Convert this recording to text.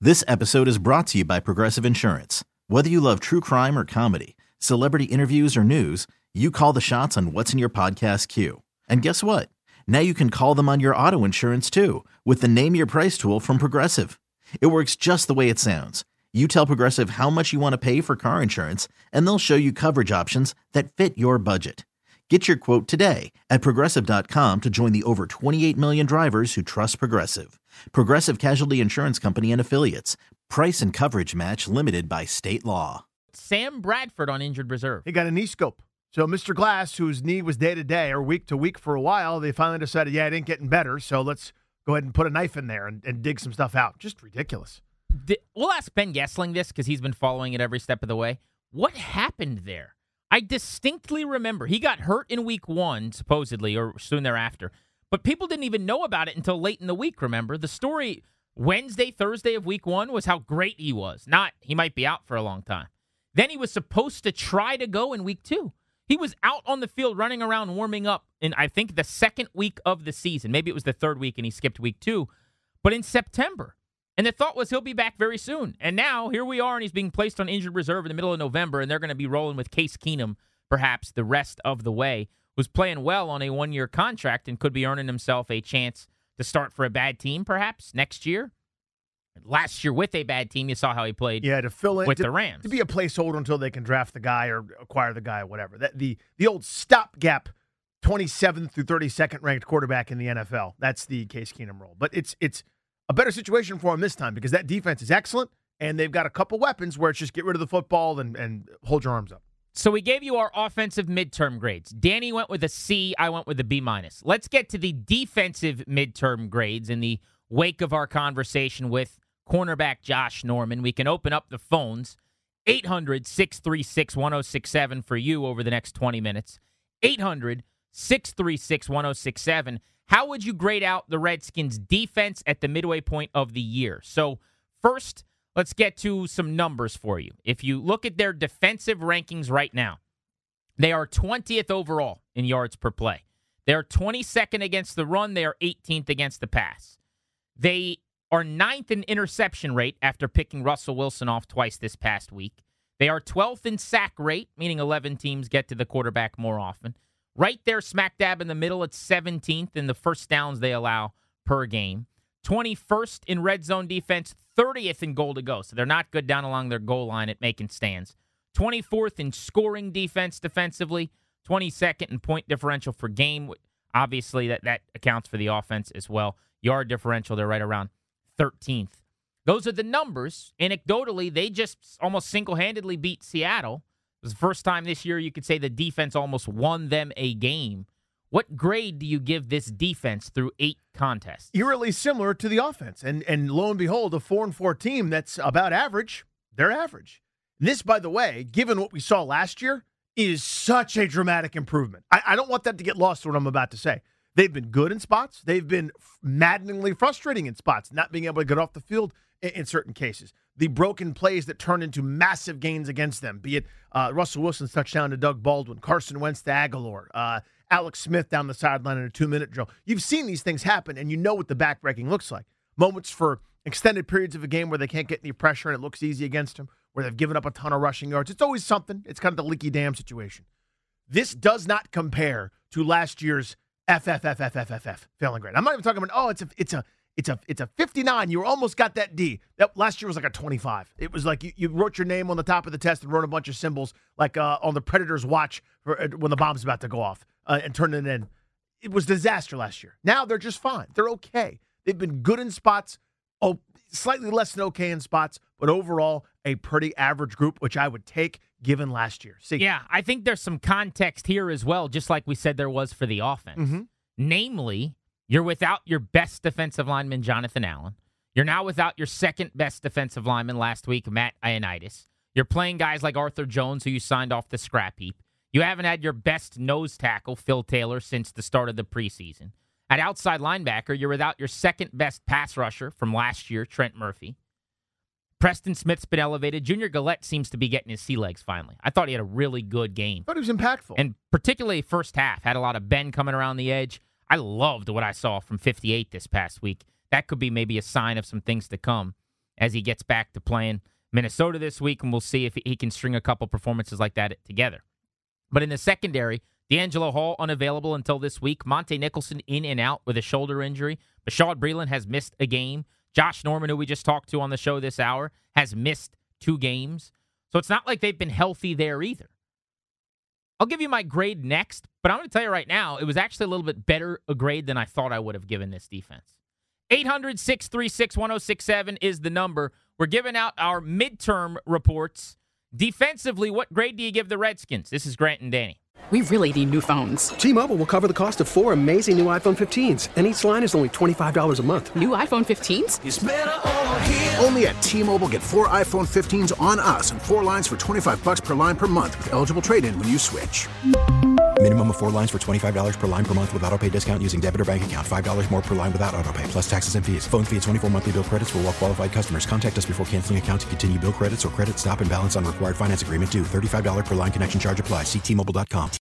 This episode is brought to you by Progressive Insurance. Whether you love true crime or comedy, celebrity interviews or news, you call the shots on what's in your podcast queue. And guess what? Now you can call them on your auto insurance too with the Name Your Price tool from Progressive. It works just the way it sounds. You tell Progressive how much you want to pay for car insurance, and they'll show you coverage options that fit your budget. Get your quote today at Progressive.com to join the over 28 million drivers who trust Progressive. Progressive Casualty Insurance Company and Affiliates. Price and coverage match limited by state law. Sam Bradford on injured reserve. He got a knee scope. So Mr. Glass, whose knee was day-to-day or week-to-week for a while, they finally decided, it ain't getting better, so let's go ahead and put a knife in there and dig some stuff out. Just ridiculous. We'll ask Ben Gessling this because he's been following it every step of the way. What happened there? I distinctly remember he got hurt in week 1, supposedly, or soon thereafter. But people didn't even know about it until late in the week, remember? The story Wednesday, Thursday of week 1 was how great he was. Not he might be out for a long time. Then he was supposed to try to go in week 2. He was out on the field running around warming up in, I think, the second week of the season. Maybe it was the third week and he skipped week 2. But in September. And the thought was he'll be back very soon. And now here we are, and he's being placed on injured reserve in the middle of November, and they're going to be rolling with Case Keenum perhaps the rest of the way. Was playing well on a one-year contract and could be earning himself a chance to start for a bad team perhaps next year. Last year with a bad team, you saw how he played to fill in with the Rams. To be a placeholder until they can draft the guy or acquire the guy or whatever. The old stopgap 27th through 32nd ranked quarterback in the NFL. That's the Case Keenum role. But it's a better situation for him this time because that defense is excellent, and they've got a couple weapons where it's just get rid of the football and hold your arms up. So we gave you our offensive midterm grades. Danny went with a C. I went with a B-. Let's get to the defensive midterm grades in the wake of our conversation with cornerback Josh Norman. We can open up the phones. 800-636-1067 for you over the next 20 minutes. 800-636-1067. How would you grade out the Redskins' defense at the midway point of the year? So first, let's get to some numbers for you. If you look at their defensive rankings right now, they are 20th overall in yards per play. They are 22nd against the run. They are 18th against the pass. They are 9th in interception rate after picking Russell Wilson off twice this past week. They are 12th in sack rate, meaning 11 teams get to the quarterback more often. Right there, smack dab in the middle, it's 17th in the first downs they allow per game. 21st in red zone defense, 30th in goal to go. So they're not good down along their goal line at making stands. 24th in scoring defense defensively. 22nd in point differential for game. Obviously, that accounts for the offense as well. Yard differential, they're right around 13th. Those are the numbers. Anecdotally, they just almost single-handedly beat Seattle. It was the first time this year you could say the defense almost won them a game. What grade do you give this defense through 8 contests? Eerily similar to the offense. And lo and behold, a 4-4 team that's about average, they're average. This, by the way, given what we saw last year, is such a dramatic improvement. I don't want that to get lost in what I'm about to say. They've been good in spots. They've been maddeningly frustrating in spots, not being able to get off the field in certain cases. The broken plays that turn into massive gains against them, be it Russell Wilson's touchdown to Doug Baldwin, Carson Wentz to Aguilar, Alex Smith down the sideline in a 2-minute drill. You've seen these things happen, and you know what the backbreaking looks like. Moments for extended periods of a game where they can't get any pressure and it looks easy against them, where they've given up a ton of rushing yards. It's always something. It's kind of the leaky dam situation. This does not compare to last year's failing grade. I'm not even talking about, it's a 59. You almost got that D. That last year was like a 25. It was like you wrote your name on the top of the test and wrote a bunch of symbols like on the Predator's watch when the bomb's about to go off and turned it in. It was disaster last year. Now they're just fine. They're okay. They've been good in spots, slightly less than okay in spots, but overall a pretty average group, which I would take given last year. See? Yeah, I think there's some context here as well, just like we said there was for the offense. Mm-hmm. Namely, you're without your best defensive lineman, Jonathan Allen. You're now without your second best defensive lineman last week, Matt Ioannidis. You're playing guys like Arthur Jones, who you signed off the scrap heap. You haven't had your best nose tackle, Phil Taylor, since the start of the preseason. At outside linebacker, you're without your second best pass rusher from last year, Trent Murphy. Preston Smith's been elevated. Junior Gillette seems to be getting his sea legs finally. I thought he had a really good game. I thought he was impactful. And particularly first half, had a lot of Ben coming around the edge. I loved what I saw from 58 this past week. That could be maybe a sign of some things to come as he gets back to playing Minnesota this week, and we'll see if he can string a couple performances like that together. But in the secondary, D'Angelo Hall unavailable until this week. Monte Nicholson in and out with a shoulder injury. Bashaud Breeland has missed a game. Josh Norman, who we just talked to on the show this hour, has missed 2 games. So it's not like they've been healthy there either. I'll give you my grade next, but I'm going to tell you right now, it was actually a little bit better a grade than I thought I would have given this defense. 800-636-1067 is the number. We're giving out our midterm reports. Defensively, what grade do you give the Redskins? This is Grant and Danny. We really need new phones. T-Mobile will cover the cost of 4 amazing new iPhone 15s, and each line is only $25 a month. New iPhone 15s? It's better over here. Only at T-Mobile, get 4 iPhone 15s on us and 4 lines for $25 per line per month with eligible trade-in when you switch. Minimum of 4 lines for $25 per line per month with autopay discount using debit or bank account. $5 more per line without autopay, plus taxes and fees. Phone fee at 24 monthly bill credits for well-qualified customers. Contact us before canceling account to continue bill credits or credit stop and balance on required finance agreement due. $35 per line connection charge applies. See T-Mobile.com.